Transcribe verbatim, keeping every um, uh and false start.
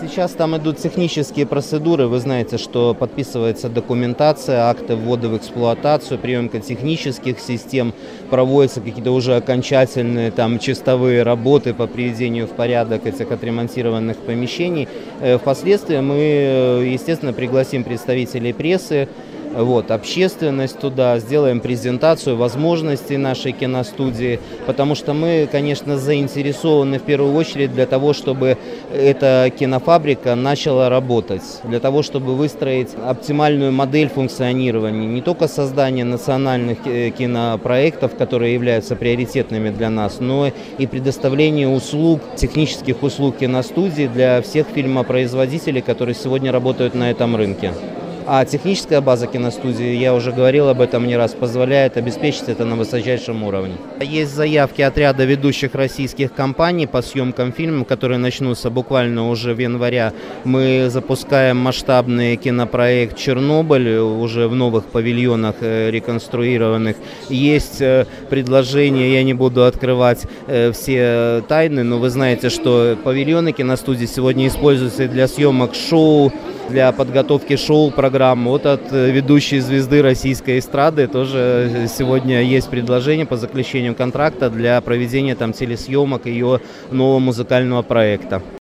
Сейчас там идут технические процедуры. Вы знаете, что подписывается документация, акты ввода в эксплуатацию, приемка технических систем, проводятся какие-то уже окончательные там чистовые работы по приведению в порядок этих отремонтированных помещений. Впоследствии мы, естественно, пригласим представителей прессы, вот, общественность туда, сделаем презентацию возможностей нашей киностудии, потому что мы, конечно, заинтересованы в первую очередь для того, чтобы эта кинофабрика начала работать, для того, чтобы выстроить оптимальную модель функционирования, не только создания национальных кинопроектов, которые являются приоритетными для нас, но и предоставление услуг, технических услуг киностудии для всех фильмопроизводителей, которые сегодня работают на этом рынке. А техническая база киностудии, я уже говорил об этом не раз, позволяет обеспечить это на высочайшем уровне. Есть заявки от ряда ведущих российских компаний по съемкам фильмов, которые начнутся буквально уже в январе. Мы запускаем масштабный кинопроект «Чернобыль» уже в новых павильонах реконструированных. Есть предложения, я не буду открывать все тайны, но вы знаете, что павильоны киностудии сегодня используются для съемок шоу, для подготовки шоу-программ. Вот от ведущей звезды российской эстрады тоже сегодня есть предложение по заключению контракта для проведения там телесъемок ее нового музыкального проекта.